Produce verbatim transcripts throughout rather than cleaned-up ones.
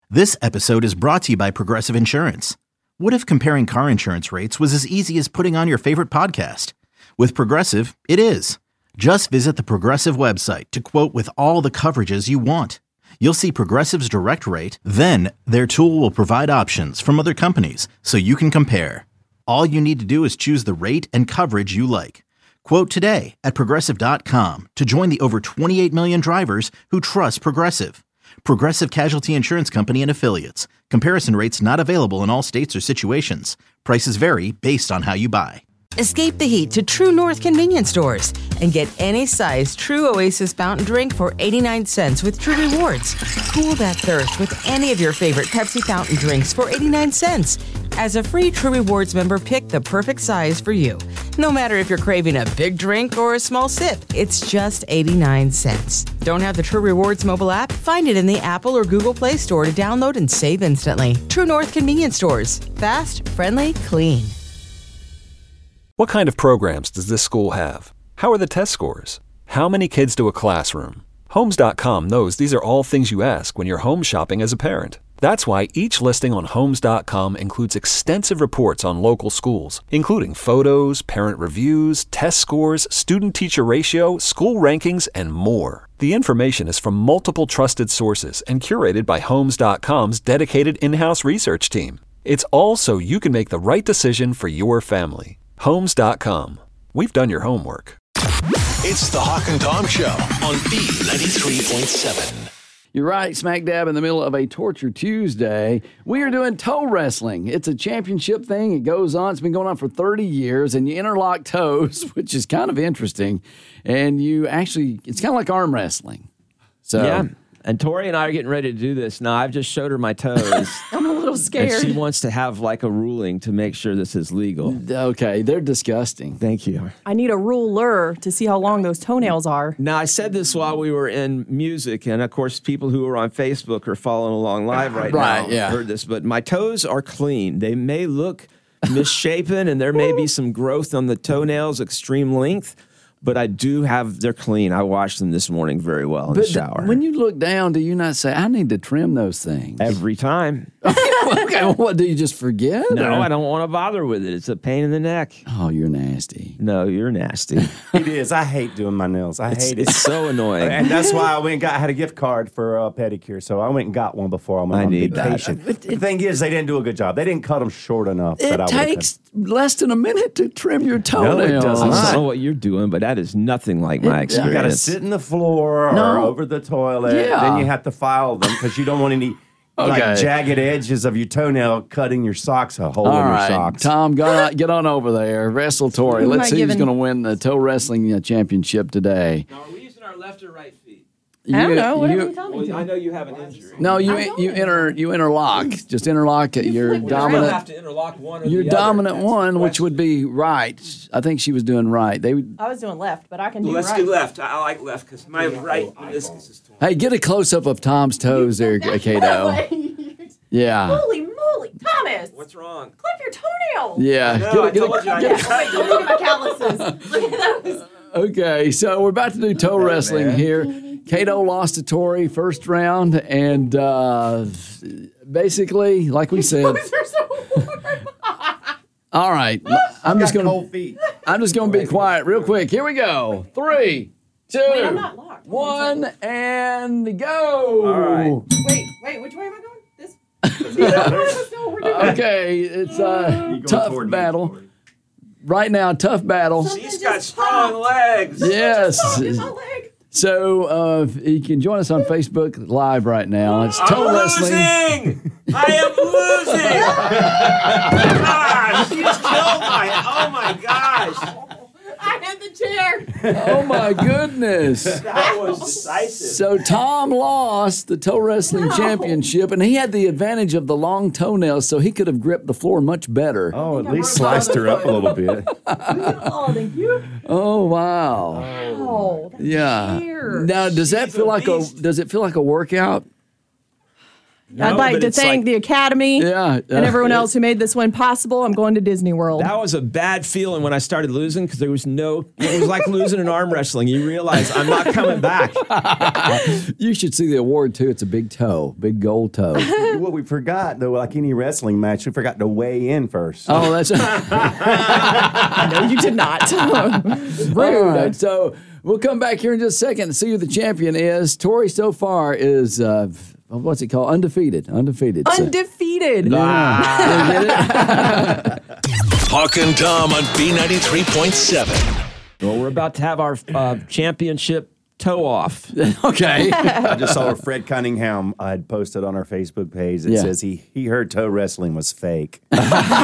This episode is brought to you by Progressive Insurance. What if comparing car insurance rates was as easy as putting on your favorite podcast? With Progressive, it is. Just visit the Progressive website to quote with all the coverages you want. You'll see Progressive's direct rate, then their tool will provide options from other companies so you can compare. All you need to do is choose the rate and coverage you like. Quote today at progressive dot com to join the over twenty-eight million drivers who trust Progressive. Progressive Casualty Insurance Company and Affiliates. Comparison rates not available in all states or situations. Prices vary based on how you buy. Escape the heat to True North convenience stores and get any size True Oasis fountain drink for eighty-nine cents with True Rewards. Cool that thirst with any of your favorite Pepsi fountain drinks for eighty-nine cents. As a free True Rewards member, pick the perfect size for you. No matter if you're craving a big drink or a small sip, it's just eighty-nine cents. Don't have the True Rewards mobile app? Find it in the Apple or Google Play Store to download and save instantly. True North convenience stores. Fast, friendly, clean. What kind of programs does this school have? How are the test scores? How many kids to a classroom? Homes dot com knows these are all things you ask when you're home shopping as a parent. That's why each listing on Homes dot com includes extensive reports on local schools, including photos, parent reviews, test scores, student-teacher ratio, school rankings, and more. The information is from multiple trusted sources and curated by Homes dot com's dedicated in-house research team. It's all so you can make the right decision for your family. Homes dot com. We've done your homework. It's the Hawk and Tom Show on B ninety-three point seven. You're right, smack dab in the middle of a Torture Tuesday. We are doing toe wrestling. It's a championship thing. It goes on. It's been going on for thirty years, and you interlock toes, which is kind of interesting. And you actually, it's kind of like arm wrestling. So, yeah. And Tori and I are getting ready to do this. Now, I've just showed her my toes. I'm a little scared. And she wants to have like a ruling to make sure this is legal. Okay, they're disgusting. Thank you. I need a ruler to see how long those toenails are. Now, I said this while we were in music, and of course, people who are on Facebook are following along live right, right now. Yeah. Heard this, but my toes are clean. They may look misshapen, and there may be some growth on the toenails, extreme length. But I do have, they're clean. I washed them this morning very well in but the shower. When you look down, do you not say, I need to trim those things? Every time. Okay, well, what, do you just forget? No, or? I don't want to bother with it. It's a pain in the neck. Oh, you're nasty. No, you're nasty. It is. I hate doing my nails. I it's, hate it. It's so annoying. And that's why I went and got, I had a gift card for a pedicure, so I went and got one before I went I on need vacation. that. The thing is, they didn't do a good job. They didn't cut them short enough. It that I takes less than a minute to trim your toenails. does I not. don't know what you're doing, but that is nothing like my It- experience. You got to sit in the floor No. or over the toilet. Yeah. Then you have to file them because you don't want any Okay. like jagged edges of your toenail cutting your socks, a hole All in your right, socks. Tom, get on, get on over there. Wrestle Tori. Who am Let's I see who's giving- going to win the toe wrestling uh, championship today. Now, are we using our left or right feet? I don't You- know. Whatever you- you tell me to. I know you have an injury. No, you I don't you know. inter you interlock. Just interlock at your flip it around. dominant. have to interlock one or Your the other. dominant That's one, the which would be right. I think she was doing right. They would, I was doing left, but I can do Let's right. do left. I like left because my right meniscus is torn. hey, get a close up of Tom's toes there, Kato. Yeah, Holy moly, Thomas! What's wrong? Clip your toenails. yeah. No, I Get a- told you I Yeah, got wait, don't look at my calluses. Look at those. Okay, so we're about to do toe wrestling here. Kato lost to Tori first round, and uh, basically, like we said, Those are so warm. all right. I'm just Got gonna cold feet. I'm just gonna be quiet real quick. Here we go. Three, two, Wait, I'm not locked. one, and go. All right. Wait, wait, which way am I going? This? Let's know what we're doing. Okay, it's a You go tough toward me, battle. Tori. Right now, tough battle. She's got strong legs. Yes. Oh, it's my leg. So uh, you can join us on Facebook Live right now. It's toe I'm wrestling. losing. I am losing. God, she's killed my. Oh my gosh. I hit the chair. Oh my goodness. That was decisive. So Tom lost the toe wrestling championship, and he had the advantage of the long toenails, so he could have gripped the floor much better. Oh, at least sliced her up a little bit. Oh, thank you. Oh wow. Oh, that Yeah. chair. Now, does that She's feel a like a beast. does it feel like a workout? No, I'd like but to it's thank like- the Academy Yeah, and everyone else who made this win possible. I'm going to Disney World. That was a bad feeling when I started losing because there was no, it was like losing in arm wrestling. You realize I'm not coming back. You should see the award too. It's a big toe, big gold toe. What we forgot, though, like any wrestling match, we forgot to weigh in first. Oh, that's No, you did not. rude. Right, so we'll come back here in just a second and see who the champion is. Tori so far is uh, what's it called? Undefeated. Undefeated. So- Undefeated. Hawk and Tom on B ninety-three point seven. Well, we're about to have our uh, championship toe off. Okay. I just saw Fred Cunningham I had posted on our Facebook page that Yeah. says he, he heard toe wrestling was fake. So,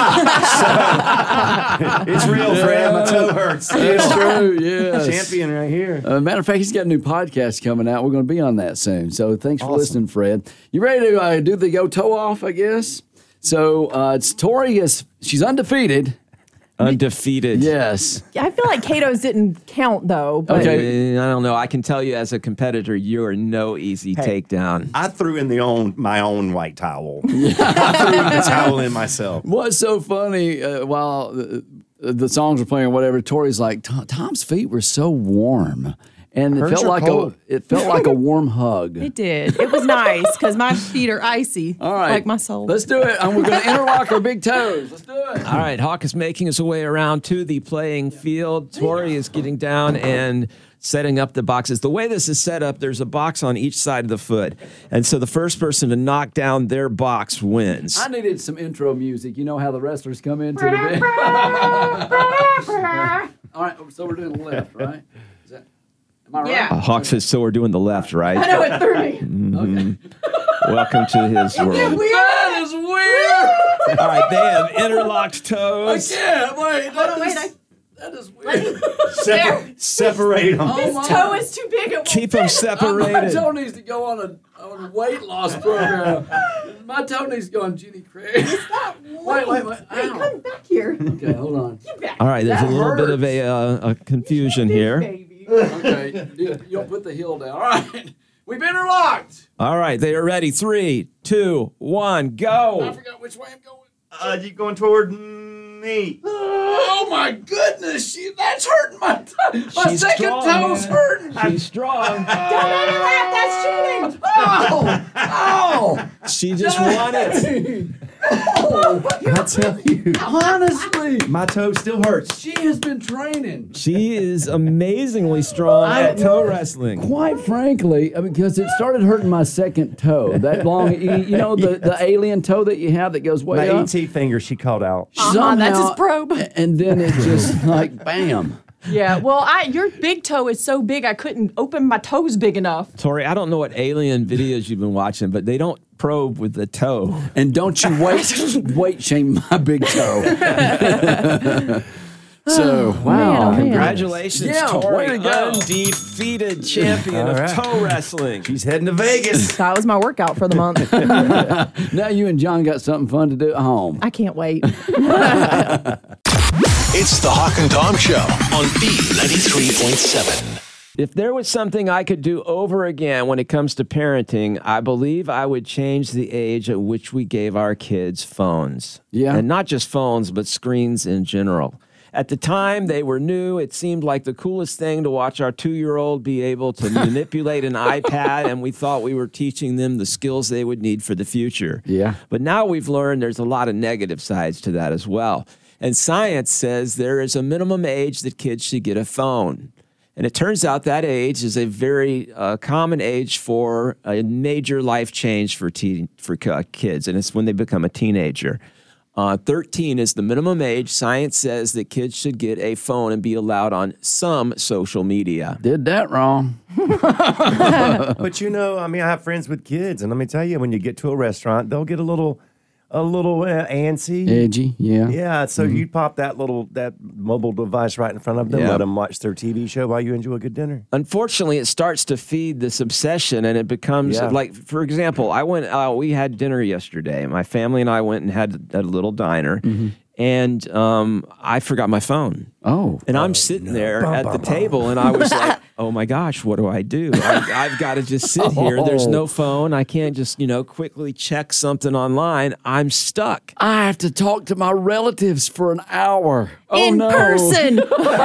it's real, Fred. My toe hurts. It's Still. true, yes. Champion right here. Uh, matter of fact, he's got a new podcast coming out. We're going to be on that soon. So thanks for Awesome. listening, Fred. You ready to uh, do the go toe off, I guess? So uh, it's Tori is, she's undefeated. Undefeated. Yes. I feel like Kato's didn't count, though. But Okay. I don't know. I can tell you as a competitor, you are no easy Hey. takedown. I threw in the own my own white towel. I threw the towel in myself. What's so funny uh, while the, the songs were playing or whatever, Tori's like, "Tom- Tom's feet were so warm. And it Hers felt are like cold. a it felt like a warm hug. it did. It was nice because my feet are icy, All right. like my soul. Let's do it. And we're going to interlock our big toes. Let's do it. All right, Hawk is making his way around to the playing field. Tori is getting down and setting up the boxes. The way this is set up, there's a box on each side of the foot. And so the first person to knock down their box wins. I needed some intro music. You know how the wrestlers come into the big. All right, so we're doing the left, right? Is that, am I right? Yeah. Uh, Hawk says, so we're doing the left, I right? know it threw me. Okay. Welcome to his world. That is weird. All right, they have interlocked I toes. can't. Wait. Hold on, That wait. is, I, that is weird. Separ- separate them. Oh, my. toe is too big. It won't Keep them fit. My separated. toe needs to go on a, on a weight loss program. My toe needs to go on Jenny Craig. Stop. Wait, wait, wait. Hey, Ow. come back here. Okay, hold on. Get back. All right, there's That a little bit hurts. of a, uh, a confusion here. Baby. Okay, you, you don't put the heel down. All right. We've interlocked. All right, they are ready. Three, two, one, I go. forgot which way I'm going. Uh, you going toward me? Oh my goodness, she, that's hurting my toe. My She's second strong, toe's man. hurting. She's strong. Don't interrupt. That's cheating. Oh, oh. She just won it. I tell you, Honestly, my toe still hurts. she has been training. She is amazingly strong at toe wrestling. Quite frankly, I mean, because it started hurting my second toe. That long, you you know, the, the alien toe that you have that goes way My up. E T finger, she called out. Uh-huh, that's his Somehow- probe. And then it just like bam. Yeah. Well, I your big toe is so big I couldn't open my toes big enough. Tori, I don't know what alien videos you've been watching, but they don't probe with the toe. And don't you weight weight shame my big toe. So wow, man, oh, man. Congratulations, Yeah, Tori, way to go. undefeated champion All of right. toe wrestling. She's heading to Vegas. That was my workout for the month. now you and John got something fun to do at home. I can't wait. It's the Hawk and Tom Show on B ninety-three point seven. If there was something I could do over again when it comes to parenting, I believe I would change the age at which we gave our kids phones. Yeah. And not just phones, but screens in general. At the time they were new, it seemed like the coolest thing to watch our two-year-old be able to manipulate an iPad, and we thought we were teaching them the skills they would need for the future. Yeah. But now we've learned there's a lot of negative sides to that as well. And science says there is a minimum age that kids should get a phone. And it turns out that age is a very uh, common age for a major life change for teen, for uh, kids, and it's when they become a teenager. Uh, thirteen is the minimum age. Science says that kids should get a phone and be allowed on some social media. Did that wrong. But you know, I mean, I have friends with kids, and let me tell you, when you get to a restaurant, they'll get a little, a little uh, antsy. Edgy, yeah. Yeah, so you pop that little that mobile device right in front of them, Yeah. let them watch their T V show while you enjoy a good dinner. Unfortunately, it starts to feed this obsession, and it becomes Yeah. like, for example, I went. Uh, we had dinner yesterday. My family and I went and had a little diner, and um, I forgot my phone. Oh. And I'm sitting there at the table, and I was like, oh my gosh, what do I do? I, I've got to just sit here. There's no phone. I can't just, you know, quickly check something online. I'm stuck. I have to talk to my relatives for an hour. Oh, In no. person.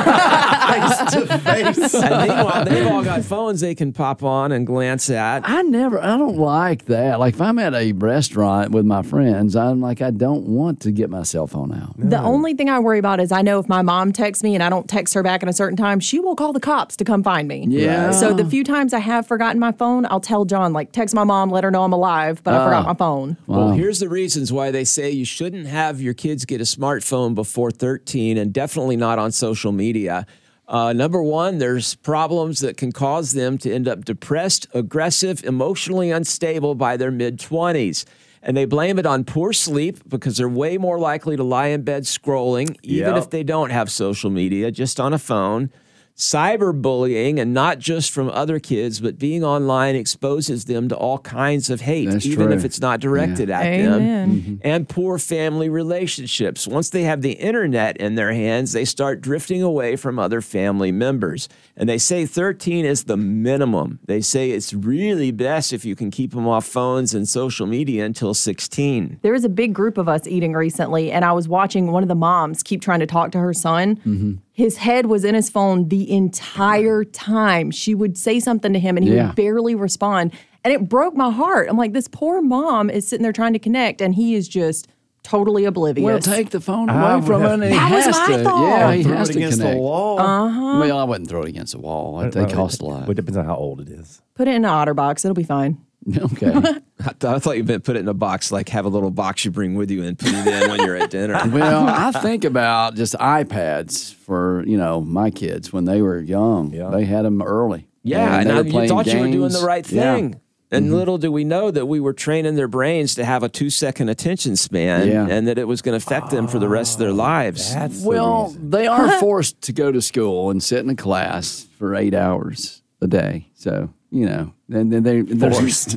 Face to face. And meanwhile, they've all got phones they can pop on and glance at. I never, I don't like that. Like if I'm at a restaurant with my friends, I'm like, I don't want to get my cell phone out. The only thing I worry about is I know if my mom texts me and I don't text her back at a certain time, she will call the cops to come find me. Yeah. So the few times I have forgotten my phone, I'll tell John, like, text my mom, let her know I'm alive, but I forgot my phone. Well, here's the reasons why they say you shouldn't have your kids get a smartphone before thirteen, and definitely not on social media. Uh, number one, there's problems that can cause them to end up depressed, aggressive, emotionally unstable by their mid-twenties. And they blame it on poor sleep because they're way more likely to lie in bed scrolling, even Yep. if they don't have social media, just on a phone. Cyberbullying, and not just from other kids, but being online exposes them to all kinds of hate, That's even true. if it's not directed at Amen. them. And poor family relationships. Once they have the internet in their hands, they start drifting away from other family members. And they say thirteen is the minimum. They say it's really best if you can keep them off phones and social media until sixteen. There was a big group of us eating recently, and I was watching one of the moms keep trying to talk to her son. Mm-hmm. His head was in his phone the entire time. She would say something to him, and he Yeah. would barely respond. And it broke my heart. I'm like, this poor mom is sitting there trying to connect, and he is just totally oblivious. Well, take the phone away I from would him. have- And he That was has my to. fault. Yeah, he Throw has it to against connect. the wall. Uh-huh. Well, I wouldn't throw it against the wall. They cost a lot. It depends on how old it is. Put it in an otter box. It'll be fine. Okay. I, th- I thought you meant put it in a box, like have a little box you bring with you and put it in when you're at dinner. Well, I think about just iPads for, you know, my kids when they were young. Yeah. They had them early. Yeah, and they I, were you playing thought you were doing games. the right Yeah. thing. And little do we know that we were training their brains to have a two-second attention span, Yeah. and that it was going to affect them for the rest of their lives. That's the Well, reason. they are forced to go to school and sit in a class for eight hours a day. So, you know, and then they they're Forced.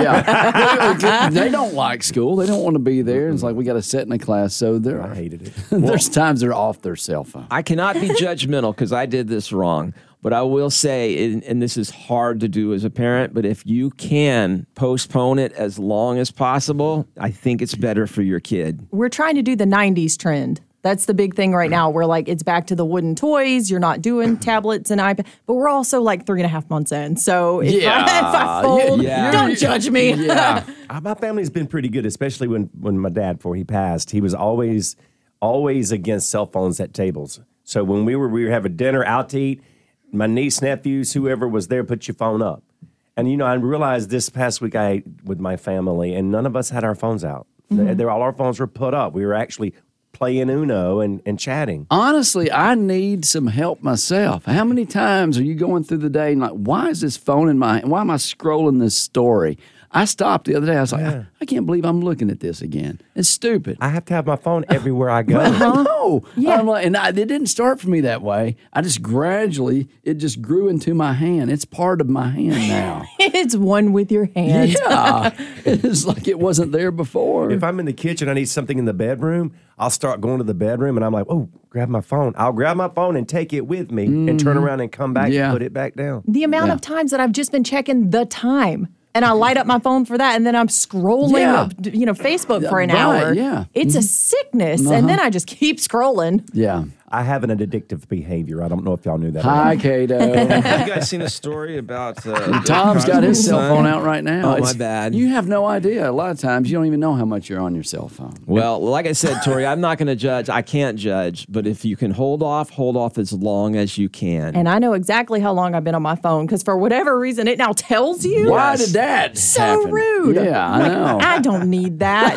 yeah, they don't like school. They don't want to be there. It's like we got to sit in a class. So there, I hated it. there's times they're off their cell phone. I cannot be judgmental because I did this wrong, but I will say, and, and this is hard to do as a parent, but if you can postpone it as long as possible, I think it's better for your kid. We're trying to do the nineties trend. That's the big thing right now. We're like, it's back to the wooden toys. You're not doing tablets and iPad, but we're also like three and a half months in. So if, Yeah. I, if I fold, Yeah. don't judge me. Yeah. Uh, My family's been pretty good, especially when, when my dad, before he passed, he was always always against cell phones at tables. So when we were we were having dinner out to eat, my niece, nephews, whoever was there, put your phone up. And you know, I realized this past week I ate with my family, and none of us had our phones out. They, they, all our phones were put up. We were actually playing Uno and, and chatting. Honestly, I need some help myself. How many times are you going through the day and like, why is this phone in my hand? Why am I scrolling this story? I stopped the other day. I was like, I, I can't believe I'm looking at this again. It's stupid. I have to have my phone everywhere I go. I know. Yeah. I'm like, and I, it didn't start for me that way. I just gradually, it just grew into my hand. It's part of my hand now. It's one with your hand. Yeah. It's like it wasn't there before. If I'm in the kitchen, I need something in the bedroom, I'll start going to the bedroom and I'm like, oh, grab my phone. I'll grab my phone and take it with me and turn around and come back Yeah. and put it back down. The amount Yeah. of times that I've just been checking the time. And I light up my phone for that, and then I'm scrolling, Yeah. up, you know, Facebook for an Right, hour. yeah. It's a sickness, and then I just keep scrolling. yeah. I have an addictive behavior. I don't know if y'all knew that. or Hi, not. Cato. Have you guys seen a story about uh, Tom's got his cell phone out right now. Oh, my It's- bad. You have no idea. A lot of times you don't even know how much you're on your cell phone. Well, like I said, Tori, I'm not going to judge. I can't judge. But if you can hold off, hold off as long as you can. And I know exactly how long I've been on my phone because for whatever reason, it now tells you. Why did that So happen? rude. Yeah, I Like, know. I don't need that.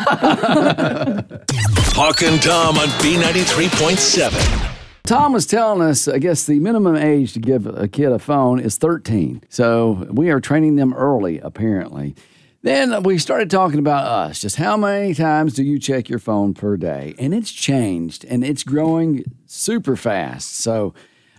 Hawk and Tom on B ninety-three point seven. Tom was telling us, I guess the minimum age to give a kid a phone is thirteen. So we are training them early, apparently. Then we started talking about us. Just how many times do you check your phone per day? And it's changed, and it's growing super fast. So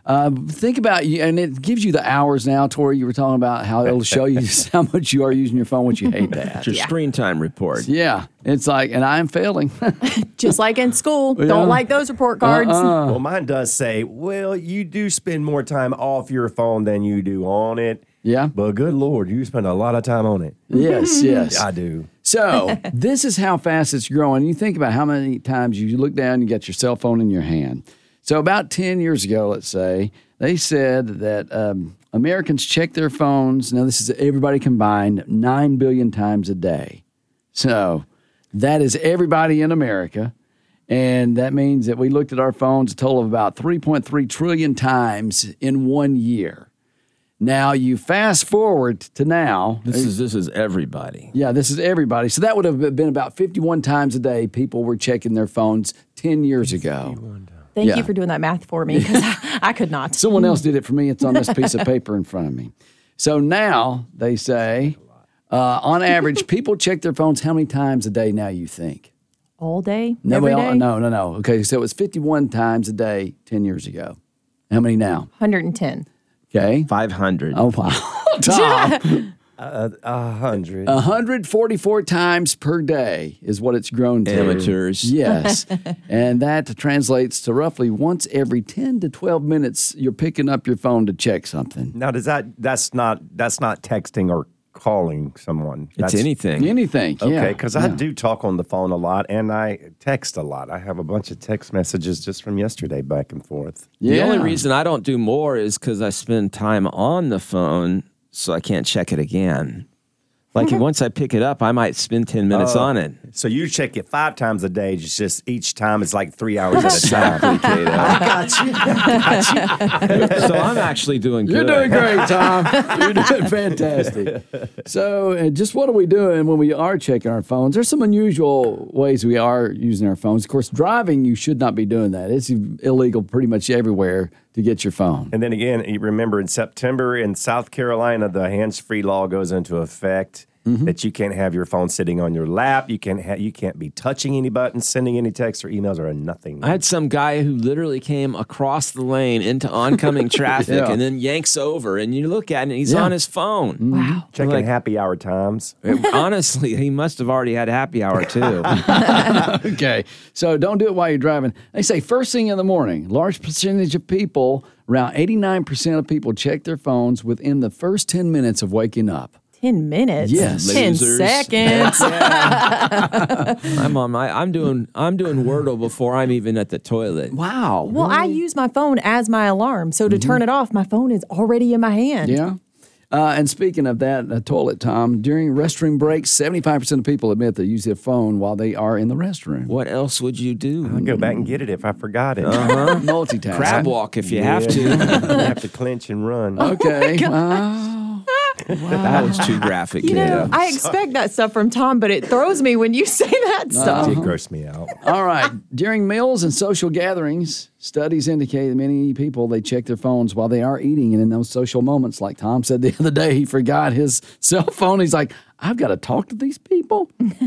Uh, think about you, and it gives you the hours now. Tori, you were talking about how it'll show you how much you are using your phone, which you hate that. It's your screen time report. Yeah, it's like, and I'm failing. Just like in school. Yeah. Don't like those report cards. Uh-uh. Well, mine does say, well, you do spend more time off your phone than you do on it. Yeah. But good Lord, you spend a lot of time on it. Yes, yes. I do. So this is how fast it's growing. You think about how many times you look down, you got your cell phone in your hand. So about ten years ago, let's say, they said that um, Americans check their phones, now this is everybody combined, nine billion times a day. So that is everybody in America. And that means that we looked at our phones a total of about three point three trillion times in one year. Now you fast forward to now. This is this is everybody. Yeah, this is everybody. So that would have been about fifty-one times a day people were checking their phones ten years ago. Thank Yeah. you for doing that math for me because I, I could not. Someone else did it for me. It's on this piece of paper in front of me. So now they say, uh, on average, people check their phones how many times a day now, you think? All day? No, every well, day? no, no, no. Okay, so it was fifty-one times a day ten years ago. How many now? one hundred ten. Okay. five hundred. Oh, wow. Tom. Uh, a hundred. one hundred forty-four times per day is what it's grown to. Amateurs. Yes. And that translates to roughly once every ten to twelve minutes, you're picking up your phone to check something. Now, does that, that's not, that's not texting or calling someone. That's It's anything. Anything. Okay, yeah. because I Yeah. do talk on the phone a lot and I text a lot. I have a bunch of text messages just from yesterday back and forth. The Yeah. only reason I don't do more is because I spend time on the phone, so I can't check it again. Like once I pick it up, I might spend ten minutes Oh. on it. So you check it five times a day. It's just each time it's like three hours at a time. Exactly, Cato. So I'm actually doing good. You're doing great, Tom. You're doing fantastic. So, uh, just what are we doing when we are checking our phones? There's some unusual ways we are using our phones. Of course, driving, you should not be doing that. It's illegal pretty much everywhere to get your phone. And then again, you remember in September in South Carolina, the hands-free law goes into effect. Mm-hmm. That you can't have your phone sitting on your lap. You can't ha- you can't be touching any buttons, sending any texts or emails or nothing. I had some guy who literally came across the lane into oncoming traffic Yeah. and then yanks over, and you look at it, and he's Yeah. on his phone. Wow. Checking like- happy hour times. Honestly, he must have already had happy hour too. Okay, so don't do it while you're driving. They say first thing in the morning, large percentage of people, around eighty-nine percent of people check their phones within the first ten minutes of waking up. ten minutes? Yes. ten Losers. seconds. I'm on my. I'm doing. I'm doing Wordle before I'm even at the toilet. Wow. Well, I use my phone as my alarm. So to turn it off, my phone is already in my hand. Yeah. Uh, and speaking of that, uh, toilet, Tom, during restroom breaks, seventy-five percent of people admit they use their phone while they are in the restroom. What else would you do? I'll go back and get it if I forgot it. Uh-huh. Multitask. Crab walk if you have Yeah. to. You have to clench and run. Okay. Wow. That was too graphic, You know, Kato. I expect that stuff from Tom, but it throws me when you say that stuff. It grossed me out. All right. During meals and social gatherings, studies indicate that many people, they check their phones while they are eating. And in those social moments, like Tom said the other day, he forgot his cell phone. He's like, I've got to talk to these people.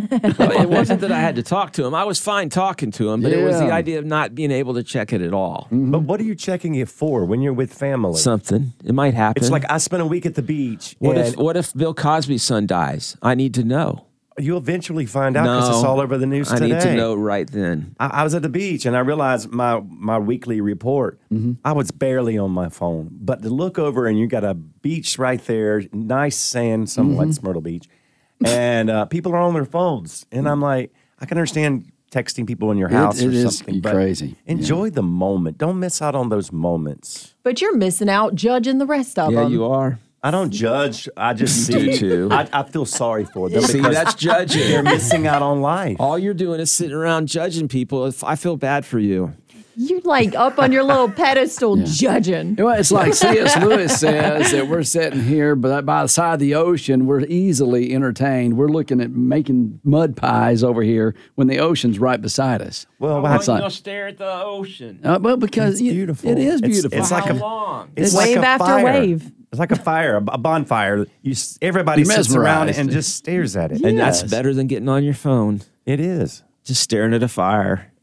It wasn't that I had to talk to him. I was fine talking to him, but it was the Yeah. idea of not being able to check it at all. But what are you checking it for when you're with family? Something. It might happen. It's like I spent a week at the beach. what and if what if Bill Cosby's son dies? I need to know. you'll eventually find out because No, it's all over the news I today. need to know right then. I, I was at the beach and I realized my my weekly report. I was barely on my phone, but to look over and you got a beach right there, nice sand, somewhat Myrtle Beach, and uh, people are on their phones, and I'm like, I can understand texting people in your house it or is something, but crazy. enjoy the moment. Don't miss out on those moments. But you're missing out judging the rest of Yeah, them. you are. I don't judge. I just You do see. too. I, I feel sorry for them See, because that's judging. they're missing out on life. All you're doing is sitting around judging people. If I feel bad for you. You're like up on your little pedestal judging. Well, it's like C S. Lewis says that we're sitting here, but by the side of the ocean, we're easily entertained. We're looking at making mud pies over here when the ocean's right beside us. Well, Why that's don't you like go stare at the ocean? Uh, well, because It's you- beautiful. it is It's- beautiful. it's like How a- long? It's Wave like a after fire. wave. It's like a fire, a bonfire. You s- everybody You're sits around mesmerized. and just stares at it. And that's Yes. better than getting on your phone. It is. Just staring at a fire.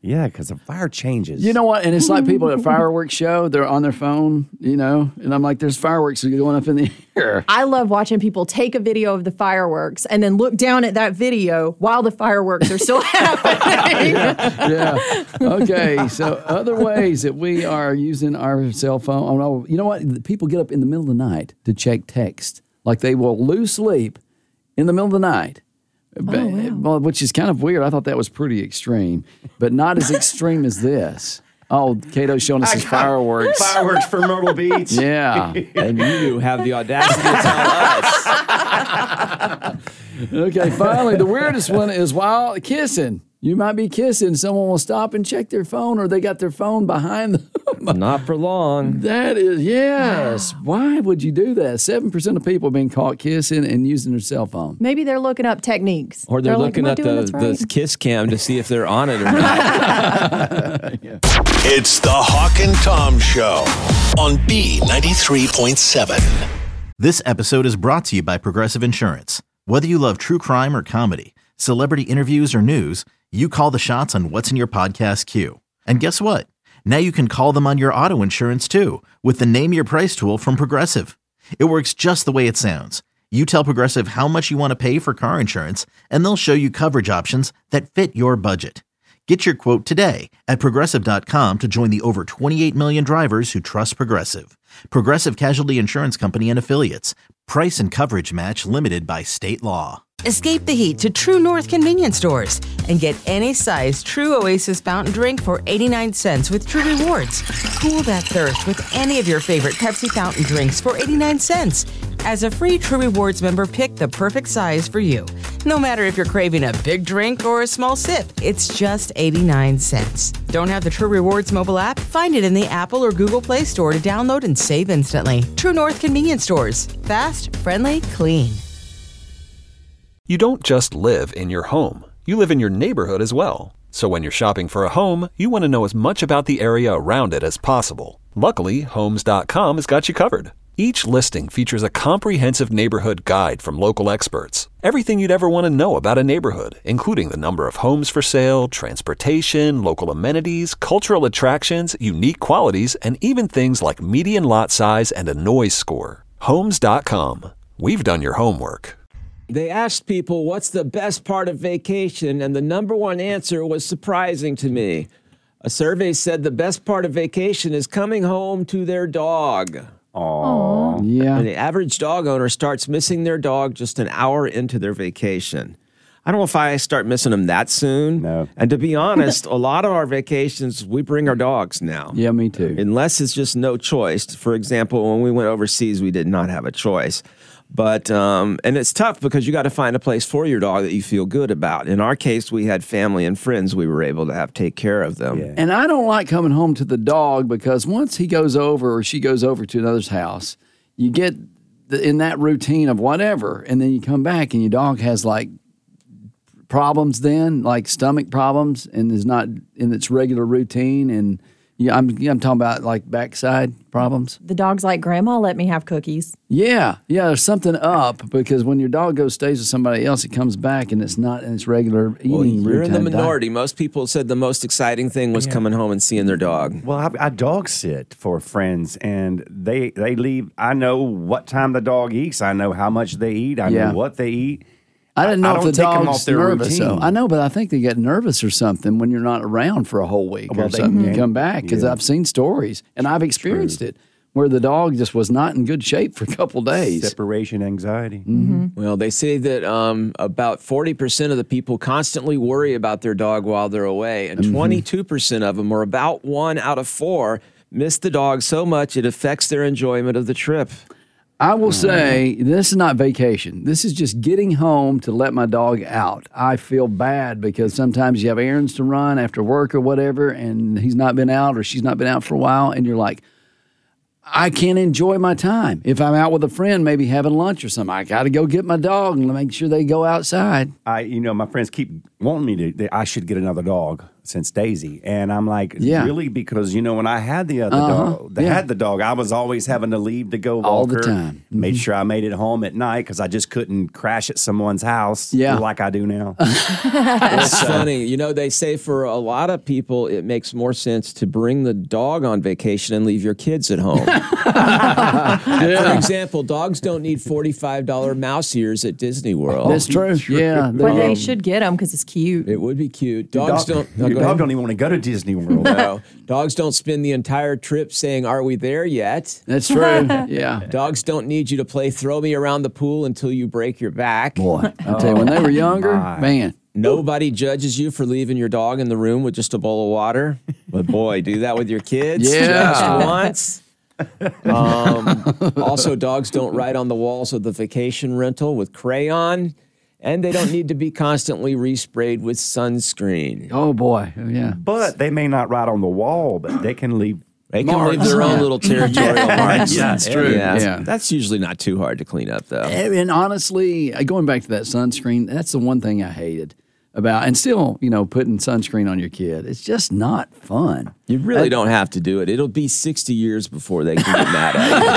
Yeah, because the fire changes. You know what? And it's like people at a fireworks show, they're on their phone, you know, and I'm like, there's fireworks going up in the air. I love watching people take a video of the fireworks and then look down at that video while the fireworks are still happening. Yeah. Okay. So other ways that we are using our cell phone. Oh, no, you know what? People get up in the middle of the night to check text. Like they will lose sleep in the middle of the night. Oh, wow. Well, which is kind of weird. I thought that was pretty extreme, but not as extreme as this. Oh, Cato's showing us his fireworks. Fireworks for Myrtle Beach. Yeah. And you have the audacity to tell us. Okay, finally, the weirdest one is while kissing. You might be kissing, someone will stop and check their phone, or they got their phone behind them. Not for long. That is, yes. Why would you do that? seven percent of people have been caught kissing and using their cell phone. Maybe they're looking up techniques. Or they're, like, looking "Am I at doing the, this right?" the kiss cam to see if they're on it or not. It's the Hawk and Tom Show on B ninety-three point seven. This episode is brought to you by Progressive Insurance. Whether you love true crime or comedy, celebrity interviews or news, you call the shots on what's in your podcast queue. And guess what? Now you can call them on your auto insurance too with the Name Your Price tool from Progressive. It works just the way it sounds. You tell Progressive how much you want to pay for car insurance, and they'll show you coverage options that fit your budget. Get your quote today at Progressive dot com to join the over twenty-eight million drivers who trust Progressive. Progressive Casualty Insurance Company and Affiliates. Price and coverage match limited by state law. Escape the heat to True North convenience stores and get any size True Oasis fountain drink for eighty-nine cents with True Rewards. Cool that thirst with any of your favorite Pepsi fountain drinks for eighty-nine cents. As a free True Rewards member, pick the perfect size for you. No matter if you're craving a big drink or a small sip, it's just eighty-nine cents. Don't have the True Rewards mobile app? Find it in the Apple or Google Play Store to download and save instantly. True North convenience stores. Fast, friendly, clean. You don't just live in your home. You live in your neighborhood as well. So when you're shopping for a home, you want to know as much about the area around it as possible. Luckily, Homes dot com has got you covered. Each listing features a comprehensive neighborhood guide from local experts. Everything you'd ever want to know about a neighborhood, including the number of homes for sale, transportation, local amenities, cultural attractions, unique qualities, and even things like median lot size and a noise score. Homes dot com. We've done your homework. They asked people, what's the best part of vacation? And the number one answer was surprising to me. A survey said the best part of vacation is coming home to their dog. Aww. Yeah. And the average dog owner starts missing their dog just an hour into their vacation. I don't know if I start missing them that soon. No. And to be honest, a lot of our vacations, we bring our dogs now. Yeah, me too. Unless it's just no choice. For example, when we went overseas, we did not have a choice. But, um, and it's tough because you got to find a place for your dog that you feel good about. In our case, we had family and friends we were able to have take care of them. Yeah. And I don't like coming home to the dog because once he goes over or she goes over to another's house, you get the, in that routine of whatever, and then you come back and your dog has like problems then, like stomach problems, and is not in its regular routine. And yeah, I'm I'm talking about like backside problems. The dog's like, Grandma, let me have cookies. Yeah, yeah, there's something up because when your dog goes stays with somebody else, it comes back and it's not in its regular eating Well, routine. you're in the diet. minority. Most people said the most exciting thing was coming home and seeing their dog. Well, I, I dog sit for friends, and they they leave. I know what time the dog eats. I know how much they eat. I Yeah. know what they eat. I didn't I know if don't the take 'em dog's off their nervous. So routine. I know, but I think they get nervous or something when you're not around for a whole week Well, or they something. You can. come back because Yeah. I've seen stories and I've experienced it where the dog just was not in good shape for a couple days. Separation anxiety. Well, they say that um, about forty percent of the people constantly worry about their dog while they're away, and twenty-two percent of them, or about one out of four, miss the dog so much it affects their enjoyment of the trip. I will say this is not vacation. This is just getting home to let my dog out. I feel bad because sometimes you have errands to run after work or whatever, and he's not been out or she's not been out for a while, and you're like, I can't enjoy my time. If I'm out with a friend, maybe having lunch or something, I got to go get my dog and make sure they go outside. I, you know, my friends keep wanting me to, that I should get another dog since Daisy. And I'm like, Yeah. really? Because, you know, when I had the other Uh-huh. dog, they Yeah. had the dog, I was always having to leave to go walk All the her, time. Made sure I made it home at night because I just couldn't crash at someone's house Yeah. like I do now. It's funny. You know, they say for a lot of people, it makes more sense to bring the dog on vacation and leave your kids at home. For example, dogs don't need forty-five dollars mouse ears at Disney World. That's true. Yeah. But they um, should get them because it's cute. It would be cute. Dogs Dog- don't. no, your go dog ahead. don't even want to go to Disney World. No. Dogs don't spend the entire trip saying, "Are we there yet?" That's true. Yeah. Dogs don't need you to play throw me around the pool until you break your back. Boy, I tell you, when they were younger, my. man. Nobody judges you for leaving your dog in the room with just a bowl of water. But boy, do that with your kids Yeah. just once. Um, also, dogs don't write on the walls of the vacation rental with crayon, and they don't need to be constantly resprayed with sunscreen. Oh boy. Yeah. But they may not write on the wall, but they can leave. They can Marks. leave their own little territorial marks. Yeah, it's true. Yeah. Yeah. That's usually not too hard to clean up, though. And honestly, going back to that sunscreen, that's the one thing I hated about, and still, you know, putting sunscreen on your kid. It's just not fun. You really don't have to do it. It'll be sixty years before they can get mad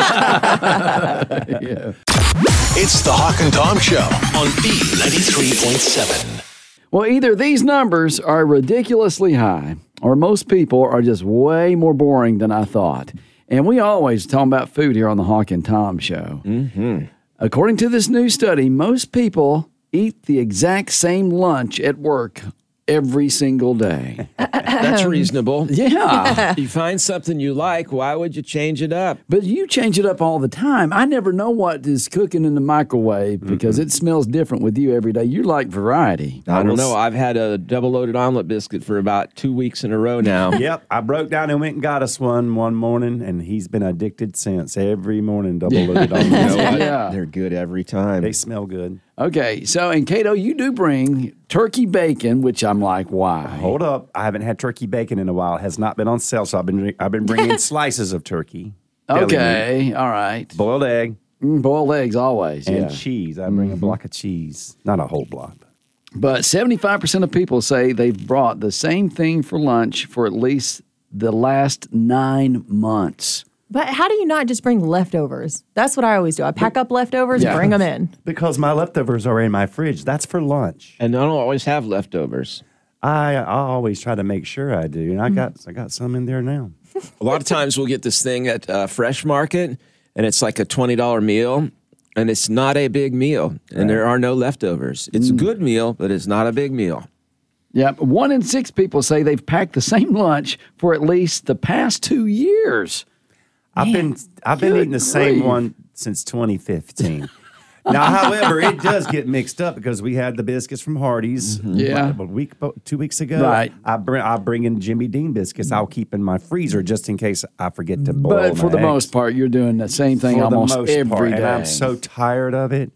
at you. Yeah. It's the Hawk and Tom Show on B ninety-three point seven. Well, either these numbers are ridiculously high, or most people are just way more boring than I thought. And we always talk about food here on the Hawk and Tom Show. Mm-hmm. According to this new study, most people eat the exact same lunch at work every single day. That's reasonable. Yeah. You find something you like, why would you change it up? But you change it up all the time. I never know what is cooking in the microwave because it smells different with you every day. You like variety. I don't know. I've had a double loaded omelet biscuit for about two weeks in a row now. Yep, I broke down and went and got us one one morning, and he's been addicted since. Every morning, double loaded on. You know what? Yeah. They're good every time. They smell good. Okay, so, and Cato, you do bring turkey bacon, which I'm like, why? Hold up, I haven't had turkey bacon in a while. It has not been on sale, so I've been I've been bringing slices of turkey. deli meat, Okay, all right. boiled egg, Mm, boiled eggs always, and yeah. cheese. I bring a block of cheese, not a whole block. But seventy-five percent of people say they've brought the same thing for lunch for at least the last nine months. But how do you not just bring leftovers? That's what I always do. I pack up leftovers, Yeah. bring them in. Because my leftovers are in my fridge. That's for lunch. And I don't always have leftovers. I I always try to make sure I do, and I got I got some in there now. A lot of times we'll get this thing at uh, Fresh Market, and it's like a twenty dollars meal, and it's not a big meal, and there are no leftovers. It's a good meal, but it's not a big meal. Yeah, one in six people say they've packed the same lunch for at least the past two years. I've been I've been good eating the same grief. one since twenty fifteen. Now, however, it does get mixed up because we had the biscuits from Hardee's Yeah. what, a week, two weeks ago. Right. I bring I bring in Jimmy Dean biscuits. I'll keep in my freezer just in case I forget to boil. But for my the eggs. most part, you're doing the same thing for almost the most every part, day. and I'm so tired of it.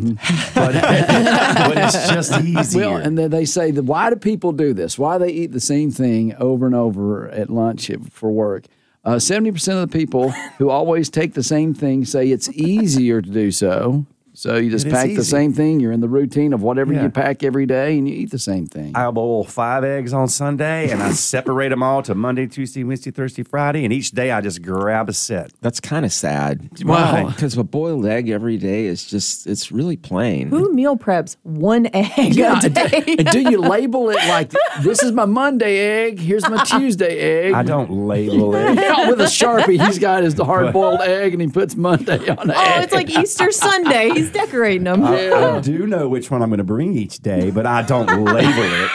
but, but it's just easier. Well, and then they say that why do people do this? Why they eat the same thing over and over at lunch for work? Uh, seventy percent of the people who always take the same thing say it's easier to do so. So you just It is pack the easy. same thing. You're in the routine of whatever Yeah. you pack every day, and you eat the same thing. I boil five eggs on Sunday, and I separate them all to Monday, Tuesday, Wednesday, Thursday, Friday, and each day I just grab a set. That's kind of sad. Wow. Because a boiled egg every day is just, it's really plain. Who meal preps one egg Yeah, a day? and do you label it like this is my Monday egg? Here's my Tuesday egg. I don't label it. Yeah, with a Sharpie, he's got his hard boiled egg, and he puts Monday on the Oh, egg. it's like Easter Sunday. He's decorating them. I do know which one I'm going to bring each day, but I don't label it.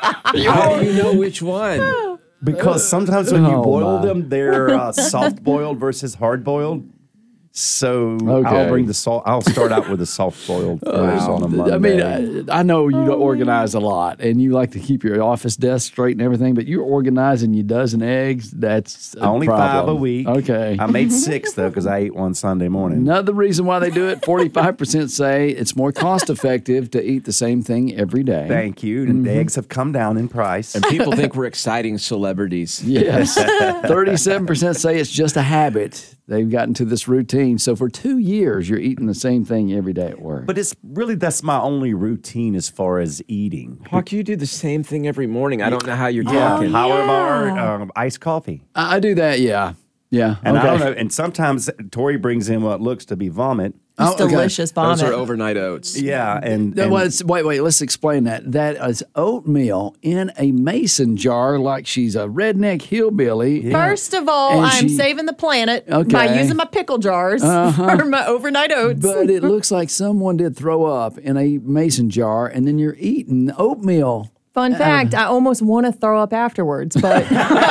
How do you know which one? Because sometimes when you Oh, boil my. them, they're uh, soft boiled versus hard boiled. So Okay. I'll bring the salt. I'll start out with the soft boiled first on a Monday. I mean, I, I know you don't organize a lot, and you like to keep your office desk straight and everything, but you're organizing your dozen eggs. That's a only problem. five a week. Okay. I made six though because I ate one Sunday morning. Another reason why they do it, forty-five percent say it's more cost effective to eat the same thing every day. Thank you. And the eggs have come down in price. And people think we're exciting celebrities. Yes. thirty-seven percent say it's just a habit They've gotten to this routine. So for two years, you're eating the same thing every day at work. But it's really, that's my only routine as far as eating. Hawk, you do the same thing every morning. I don't know how you're Yeah, talking. power bar, um, iced coffee. I I do that, yeah. Yeah. And okay. I don't know. And sometimes Tori brings in what looks to be vomit. It's Oh, okay. delicious vomit. Those are overnight oats. Yeah, and, That and was, wait, wait, let's explain that. That is oatmeal in a mason jar like she's a redneck hillbilly. First of all, And I'm she- saving the planet by Okay. Uh-huh. using my pickle jars for my overnight oats. But it looks like someone did throw up in a mason jar, and then you're eating oatmeal. Fun fact, I almost want to throw up afterwards, but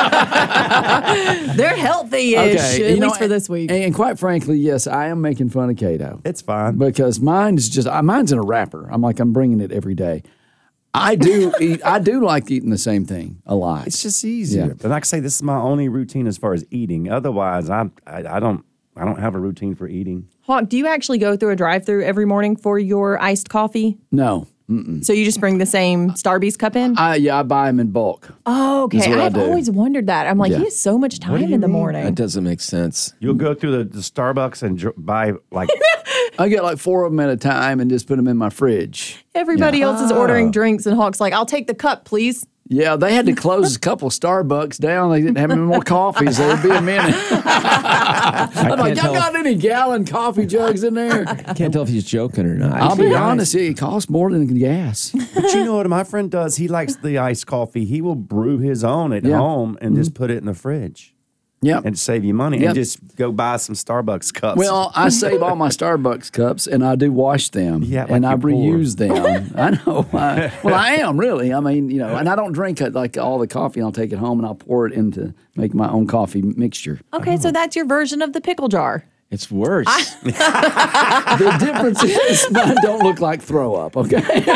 they're healthy-ish, at you know, least for this week. And, and quite frankly, yes, I am making fun of Cato. it's fine. Because mine is just, uh, mine's in a wrapper. I'm like, I'm bringing it every day. I do eat, I do like eating the same thing a lot. It's just easier. Yeah. But like I say, this is my only routine as far as eating. Otherwise, I, I I don't I don't have a routine for eating. Hawk, do you actually go through a drive-through every morning for your iced coffee? No. So you just bring the same Starbucks cup in? I, yeah, I buy them in bulk. Oh, That's okay. what I I've do. always wondered that. I'm like, Yeah. he has so much time in the morning. That doesn't make sense. You'll go through the, the Starbucks and dr- buy like I get like four of them at a time and just put them in my fridge. Everybody Yeah. else is ordering drinks, and Hawk's like, I'll take the cup, please. Yeah, they had to close a couple Starbucks down. They didn't have any more coffees. There would be a minute. I'm like, y'all got any gallon coffee jugs in there? I can't tell if he's joking or not. I'll be honest, it costs more than gas. But you know what my friend does? He likes the iced coffee. He will brew his own at Yeah. home and just put it in the fridge Yep. and save you money Yep. and just go buy some Starbucks cups. Well, I save all my Starbucks cups and I do wash them. Yeah, like and I you're poor. reuse them. I know. I, well, I am really. I mean, you know, and I don't drink it, like all the coffee. I'll take it home and I'll pour it into make my own coffee mixture. Okay, so that's your version of the pickle jar. It's worse. The difference is mine don't look like throw up. Okay.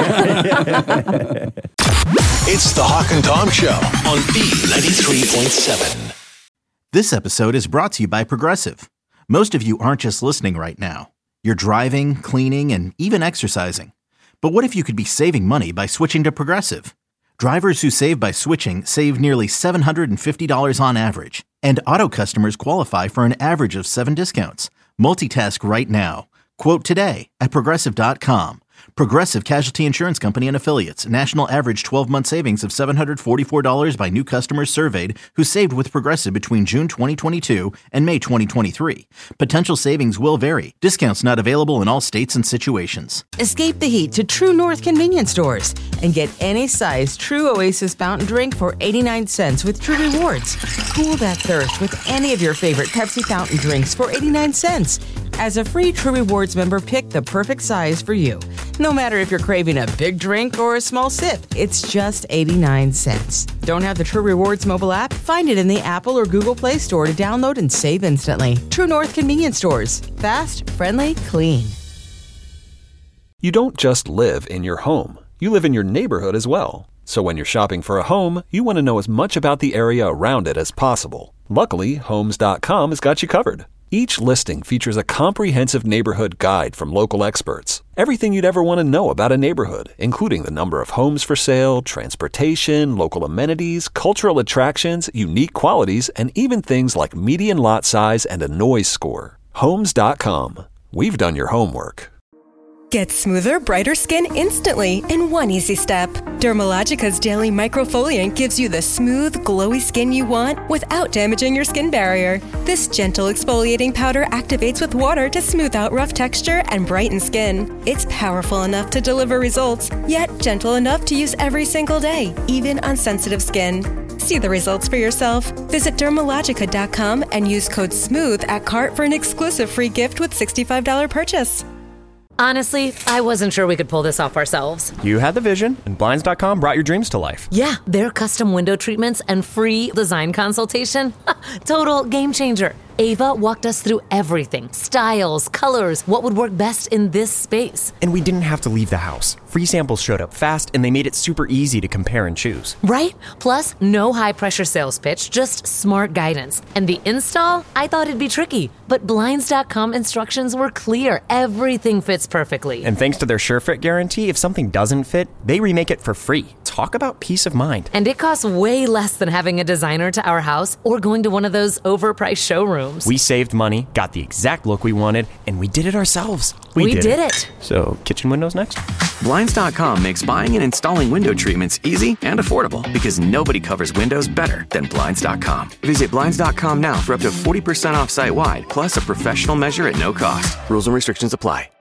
It's the Hawk and Tom Show on B ninety-three point seven. This episode is brought to you by Progressive. Most of you aren't just listening right now. You're driving, cleaning, and even exercising. But what if you could be saving money by switching to Progressive? Drivers who save by switching save nearly seven hundred fifty dollars on average. And auto customers qualify for an average of seven discounts. Multitask right now. Quote today at Progressive dot com. Progressive Casualty Insurance Company and Affiliates. National average twelve-month savings of seven hundred forty-four dollars by new customers surveyed who saved with Progressive between June twenty twenty-two and May twenty twenty-three. Potential savings will vary. Discounts not available in all states and situations. Escape the heat to True North convenience stores and get any size True Oasis fountain drink for eighty-nine cents with True Rewards. Cool that thirst with any of your favorite Pepsi fountain drinks for eighty-nine cents. As a free True Rewards member, pick the perfect size for you. No matter if you're craving a big drink or a small sip, it's just eighty-nine cents. Don't have the True Rewards mobile app? Find it in the Apple or Google Play Store to download and save instantly. True North convenience stores. Fast, friendly, clean. You don't just live in your home. You live in your neighborhood as well. So when you're shopping for a home, you want to know as much about the area around it as possible. Luckily, Homes dot com has got you covered. Each listing features a comprehensive neighborhood guide from local experts. Everything you'd ever want to know about a neighborhood, including the number of homes for sale, transportation, local amenities, cultural attractions, unique qualities, and even things like median lot size and a noise score. Homes dot com. We've done your homework. Get smoother, brighter skin instantly in one easy step. Dermalogica's Daily Microfoliant gives you the smooth, glowy skin you want without damaging your skin barrier. This gentle exfoliating powder activates with water to smooth out rough texture and brighten skin. It's powerful enough to deliver results, yet gentle enough to use every single day, even on sensitive skin. See the results for yourself. Visit Dermalogica dot com and use code SMOOTH at cart for an exclusive free gift with sixty-five dollars purchase. Honestly, I wasn't sure we could pull this off ourselves. You had the vision, and Blinds dot com brought your dreams to life. Yeah, their custom window treatments and free design consultation. Total game changer. Ava walked us through everything. Styles, colors, what would work best in this space. And we didn't have to leave the house. Free samples showed up fast, and they made it super easy to compare and choose. Right? Plus, no high-pressure sales pitch, just smart guidance. And the install? I thought it'd be tricky, but Blinds dot com instructions were clear. Everything fits perfectly. And thanks to their SureFit guarantee, if something doesn't fit, they remake it for free. Talk about peace of mind. And it costs way less than having a designer to our house or going to one of those overpriced showrooms. We saved money, got the exact look we wanted, and we did it ourselves. We, we did, did it. it. So, kitchen windows next? Blinds dot com makes buying and installing window treatments easy and affordable because nobody covers windows better than Blinds dot com. Visit Blinds dot com now for up to forty percent off site-wide, plus a professional measure at no cost. Rules and restrictions apply.